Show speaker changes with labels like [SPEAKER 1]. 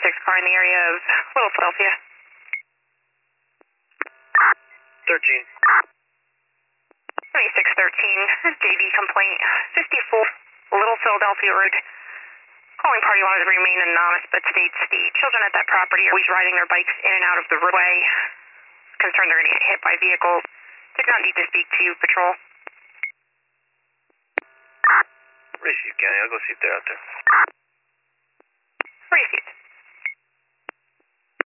[SPEAKER 1] car in the area of Little Philadelphia.
[SPEAKER 2] 13.
[SPEAKER 1] 2613, JV complaint, 54 Little Philadelphia Road. Calling party wanted to remain anonymous, but states the children at that property are always riding their bikes in and out of the roadway. Concerned they're going to get hit by vehicles. Did not need to speak to patrol.
[SPEAKER 2] Receive, County. I'll go see if they're out there.
[SPEAKER 1] Receive.